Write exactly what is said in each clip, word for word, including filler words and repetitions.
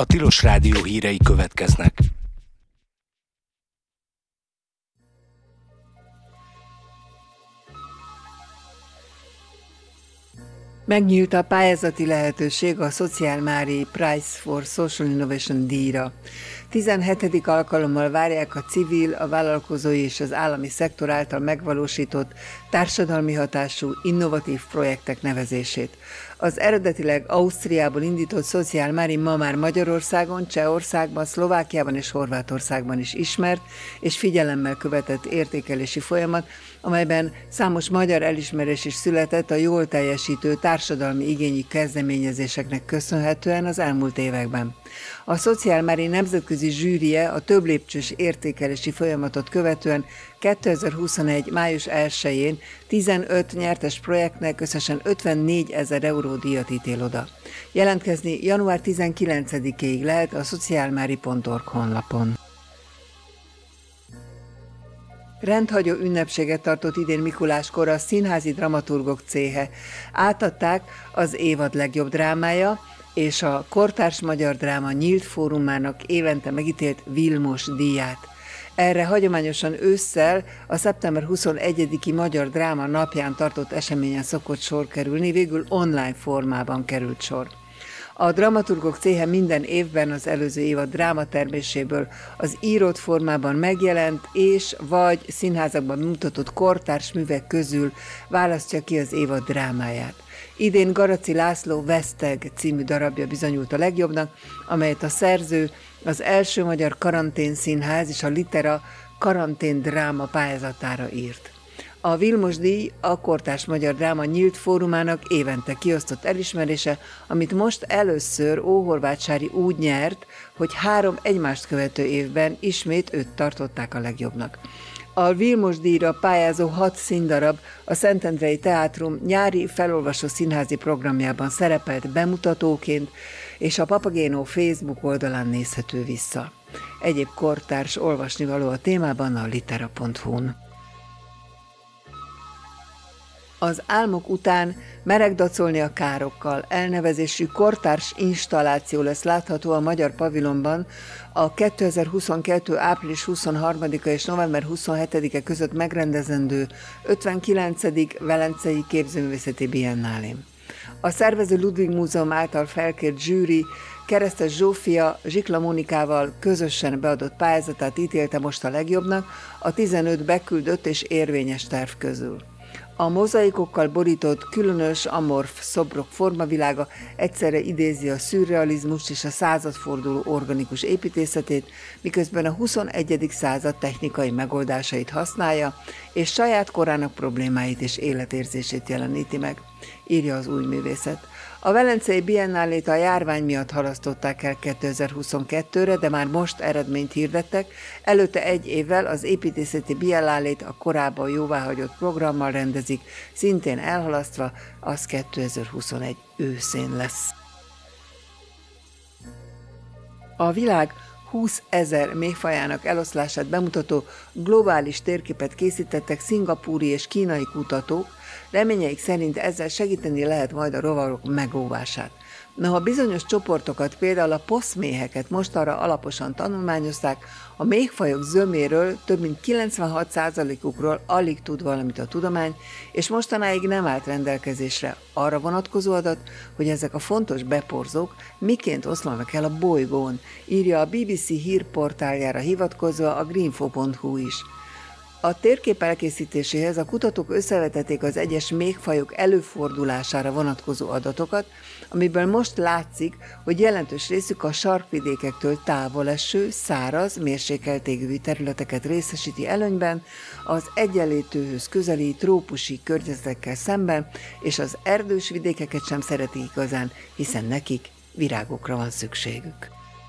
A Tilos Rádió hírei következnek. Megnyílt a pályázati lehetőség a Szociálmári Prize for Social Innovation díjra. tizenhetedik alkalommal várják a civil, a vállalkozói és az állami szektor által megvalósított társadalmi hatású, innovatív projektek nevezését. Az eredetileg Ausztriából indított Szociálmári ma már Magyarországon, Csehországban, Szlovákiában és Horvátországban is ismert és figyelemmel követett értékelési folyamat, amelyben számos magyar elismerés is született a jól teljesítő társadalmi igényű kezdeményezéseknek köszönhetően az elmúlt években. A Szociálmári nemzetközi zsűrie a több lépcsős értékelési folyamatot követően kétezer-huszonegy. május elsején tizenöt nyertes projektnek összesen ötvennégyezer euró díjat ítél oda. Jelentkezni január tizenkilencedikéig lehet a szociálmári pont org honlapon. Rendhagyó ünnepséget tartott idén Mikuláskor a Színházi Dramaturgok Céhe. Átadták az évad legjobb drámája és a Kortárs Magyar Dráma Nyílt Fórumának évente megítélt Vilmos díját. Erre hagyományosan ősszel a szeptember huszonegyediki Magyar Dráma napján tartott eseményen szokott sor kerülni, végül online formában került sor. A Dramaturgok Céhe minden évben az előző évad drámaterméséből az írott formában megjelent és vagy színházakban mutatott kortárs művek közül választja ki az évad drámáját. Idén Garaci László Veszteg című darabja bizonyult a legjobbnak, amelyet a szerző az első magyar karanténszínház és a Litera karantén dráma pályázatára írt. A Vilmos díj a Kortárs Magyar Dráma Nyílt Fórumának évente kiosztott elismerése, amit most először Óhorváth-Sári úgy nyert, hogy három egymást követő évben ismét őt tartották a legjobbnak. A Vilmos díjra pályázó hat színdarab a Szentendrei Teátrum nyári felolvasó színházi programjában szerepelt bemutatóként, és a Papagéno Facebook oldalán nézhető vissza. Egyéb kortárs olvasnivaló a témában a litera pont hu-n. Az álmok után Meregdacolni a károkkal elnevezésű kortárs installáció lesz látható a Magyar Pavilonban a kétezer-huszonkettő. április huszonharmadika és november huszonhetedike között megrendezendő ötvenkilencedik Velencei Képzőművészeti Biennálén. A szervező Ludwig Múzeum által felkért zsűri Keresztes Zsófia Zsikla Mónikával közösen beadott pályázatát ítélte most a legjobbnak a tizenöt beküldött és érvényes terv közül. A mozaikokkal borított, különös, amorf szobrok formavilága egyszerre idézi a szürrealizmust és a századforduló organikus építészetét, miközben a huszonegyedik század technikai megoldásait használja, és saját korának problémáit és életérzését jeleníti meg, írja az új művészet. A Velencei Biennálét a járvány miatt halasztották el kétezer-huszonkettőre, de már most eredményt hirdettek. Előtte egy évvel az építészeti Biennálét a korábban jóváhagyott programmal rendezik, szintén elhalasztva, az kétezer-huszonegy őszén lesz. A világ húszezer méhfajának eloszlását bemutató globális térképet készítettek szingapúri és kínai kutatók, reményeik szerint ezzel segíteni lehet majd a rovarok megóvását. Noha bizonyos csoportokat, például a poszméheket mostanra alaposan tanulmányozták, a méhfajok zöméről több mint kilencvenhat százalékukról alig tud valamit a tudomány, és mostanáig nem állt rendelkezésre arra vonatkozó adat, hogy ezek a fontos beporzók miként oszlanak el a bolygón, írja a bé bé cé hírportáljára hivatkozva a greenfo pont hu is. A térkép elkészítéséhez a kutatók összevetették az egyes méhfajok előfordulására vonatkozó adatokat, amiből most látszik, hogy jelentős részük a sarkvidékektől távol eső, száraz, mérsékelt égövű területeket részesíti előnyben, az egyenlítőhöz közeli trópusi környezetekkel szemben, és az erdős vidékeket sem szeretik igazán, hiszen nekik virágokra van szükségük.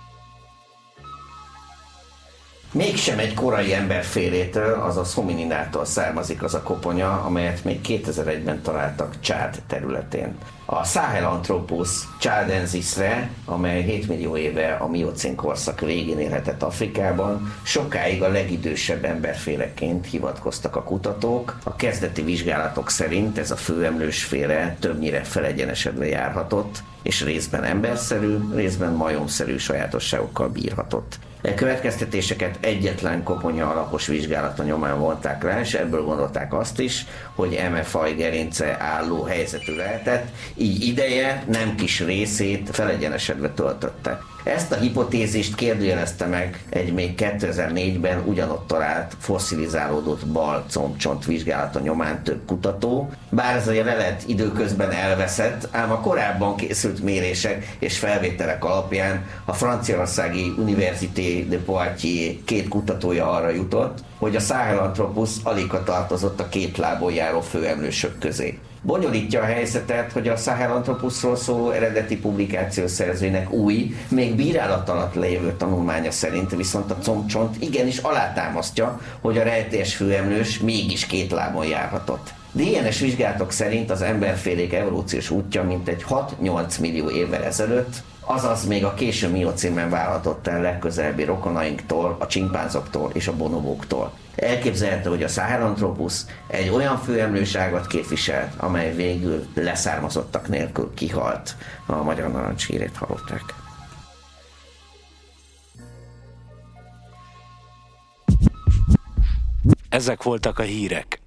Mégsem egy korai emberfélétől, azaz homininától származik az a koponya, amelyet még kétezer-egyben találtak Csád területén. A Sahelanthropus chadensisre, amely hét millió éve a miocén korszak végén élhetett Afrikában, sokáig a legidősebb emberféleként hivatkoztak a kutatók. A kezdeti vizsgálatok szerint ez a főemlősféle többnyire felegyenesedve járhatott, és részben emberszerű, részben majomszerű sajátosságokkal bírhatott. E következtetéseket egyetlen koponya alapos vizsgálata nyomán vonták le, és ebből gondolták azt is, hogy eme faj gerince álló helyzetű lehetett, így ideje nem kis részét felegyenesedve töltötte. Ezt a hipotézist kérdőjelezte meg egy még kétezer-négyben ugyanott talált fosszilizálódott bal combcsont vizsgálata nyomán több kutató, bár ez a lelet időközben elveszett, ám a korábban készült mérések és felvételek alapján a franciaországi Université de Poitiers két kutatója arra jutott, hogy a Sahelanthropus aligha tartozott a két lábon járó főemlősök közé. Bonyolítja a helyzetet, hogy a Sahelanthropusról szóló eredeti publikáció szerzőinek új, még bírálat alatt lévő tanulmánya szerint viszont a combcsont igenis alátámasztja, hogy a rejtélyes főemlős mégis két lábon járhatott. dé en es vizsgálatok szerint az emberfélék evolúciós útja mintegy hat-nyolc millió évvel ezelőtt, azaz még a késő miocénben válhatott el legközelebbi rokonainktól, a csimpánzoktól és a bonobóktól. Elképzelhető, hogy a Sahelanthropus egy olyan főemlőságot képviselt, amely végül leszármazottak nélkül kihalt. A Magyar Narancs hírét hallották. Ezek voltak a hírek.